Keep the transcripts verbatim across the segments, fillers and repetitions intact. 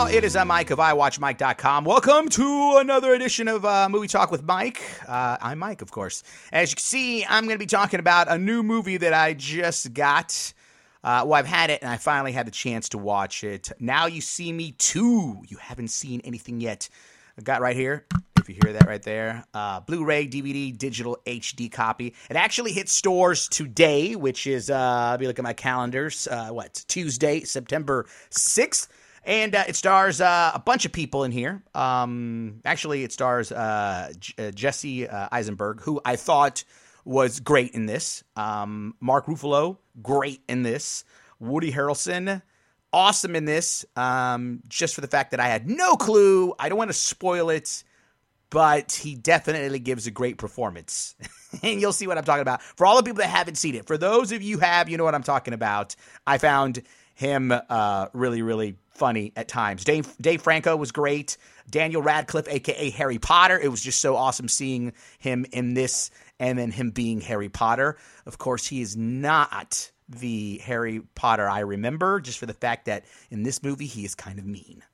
y'all? It is uh, Mike of I Watch Mike dot com. Welcome to another edition of uh, Movie Talk with Mike. Uh, I'm Mike, of course. As you can see, I'm going to be talking about a new movie that I just got. Uh, well, I've had it, and I finally had the chance to watch it. Now You See Me two. You haven't seen anything yet. I got right here, if you hear that right there, uh, Blu-ray, D V D, digital H D copy. It actually hit stores today, which is, uh, let me look at my calendars, uh, what, Tuesday, September sixth. And uh, it stars uh, a bunch of people in here. Um, actually, it stars uh, J- uh, Jesse uh, Eisenberg, who I thought was great in this. Um, Mark Ruffalo, great in this. Woody Harrelson, awesome in this. Um, just for the fact that I had no clue. I don't want to spoil it, but he definitely gives a great performance. And you'll see what I'm talking about. For all the people that haven't seen it, for those of you who have, you know what I'm talking about. I found him uh, really, really funny at times. Dave, Dave Franco was great. Daniel Radcliffe, a k a. Harry Potter. It was just so awesome seeing him in this and then him being Harry Potter. Of course, he is not the Harry Potter I remember, just for the fact that in this movie, he is kind of mean.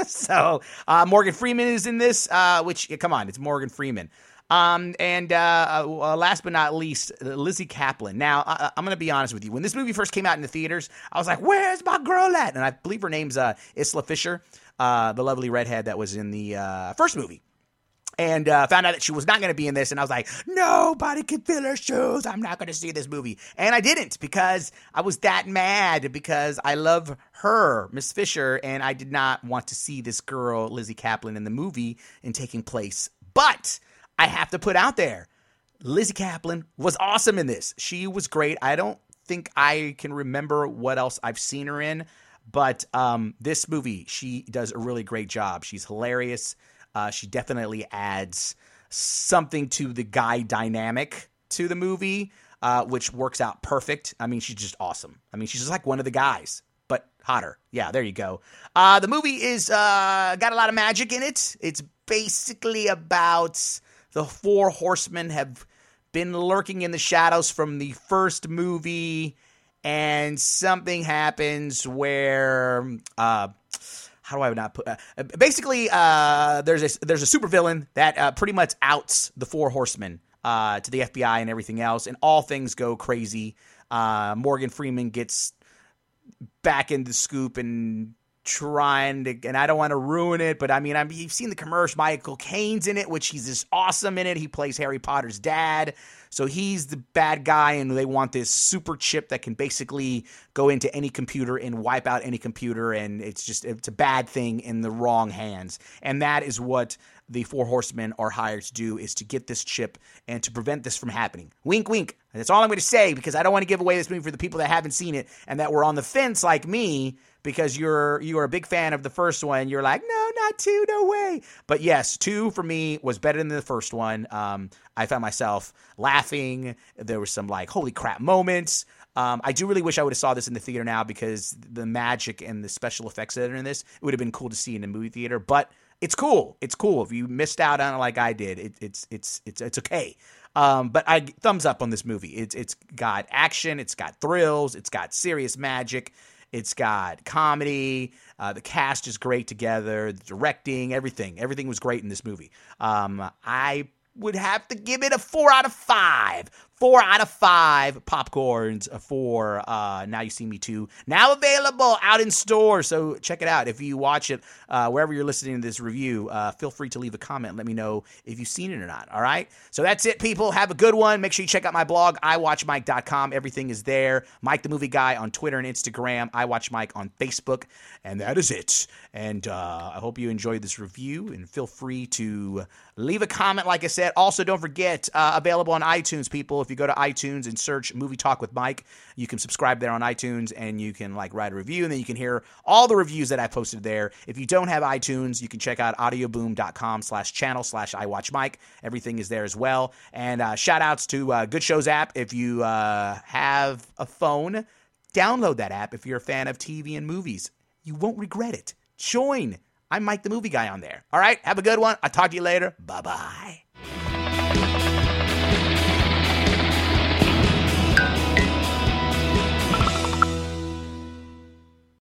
so uh, Morgan Freeman is in this, uh, which, come on, it's Morgan Freeman. Um, and uh, uh, last but not least, Lizzie Kaplan. Now, I, I'm going to be honest with you. When this movie first came out in the theaters, I was like, where's my girl at? And I believe her name's uh, Isla Fisher, uh, the lovely redhead that was in the uh, first movie. And uh, found out that she was not going to be in this. And I was like, nobody can fill her shoes. I'm not going to see this movie. And I didn't, because I was that mad, because I love her, Miss Fisher, and I did not want to see this girl, Lizzie Kaplan, in the movie and taking place. But I have to put out there, Lizzie Kaplan was awesome in this. She was great. I don't think I can remember what else I've seen her in, but um, this movie, she does a really great job. She's hilarious. Uh, she definitely adds something to the guy dynamic to the movie, uh, which works out perfect. I mean, she's just awesome. I mean, she's just like one of the guys, but hotter. Yeah, there you go. Uh, the movie is uh, got a lot of magic in it. It's basically about the four horsemen have been lurking in the shadows from the first movie, and something happens where, uh, how do I not put, uh, basically, uh, there's a, there's a supervillain that uh, pretty much outs the four horsemen uh, to the F B I and everything else, and all things go crazy. Uh, Morgan Freeman gets back in the scoop and trying to, and I don't want to ruin it, but I mean, I mean, you've seen the commercial. Michael Caine's in it, which he's just awesome in it. He plays Harry Potter's dad, so he's the bad guy, and they want this super chip that can basically go into any computer and wipe out any computer, and it's just, it's a bad thing in the wrong hands, and that is what the Four Horsemen are hired to do, is to get this chip and to prevent this from happening. Wink, wink. And that's all I'm going to say, because I don't want to give away this movie for the people that haven't seen it and that were on the fence like me, because you're you're a big fan of the first one. You're like, no, not two, no way. But yes, two for me was better than the first one. Um, I found myself laughing. There were some like holy crap moments. Um, I do really wish I would have saw this in the theater now, because the magic and the special effects that are in this, it would have been cool to see in a movie theater. But it's cool. It's cool. If you missed out on it like I did, it, it's it's it's it's okay. Um, but I thumbs up on this movie. It's it's got action. It's got thrills. It's got serious magic. It's got comedy. Uh, the cast is great together. The directing, everything. Everything was great in this movie. Um, I would have to give it a four out of five. Four out of five popcorns for uh, Now You See Me two. Now available out in stores, so check it out. If you watch it, uh, wherever you're listening to this review, uh, feel free to leave a comment and let me know if you've seen it or not, all right? So that's it, people. Have a good one. Make sure you check out my blog, I watch Mike dot com. Everything is there. Mike the Movie Guy on Twitter and Instagram. iWatchMike on Facebook. And that is it. And uh, I hope you enjoyed this review, and feel free to leave a comment, like I said. Also, don't forget, uh, available on iTunes, people. If you go to iTunes and search Movie Talk with Mike, you can subscribe there on iTunes, and you can like write a review, and then you can hear all the reviews that I posted there. If you don't have iTunes, you can check out audioboom.com slash channel slash iWatchMike. Everything is there as well. And uh, shout outs to uh, Good Shows app. If you uh, have a phone, download that app. If you're a fan of T V and movies, you won't regret it. Join. I'm Mike the Movie Guy on there. All right, have a good one. I'll talk to you later. Bye-bye.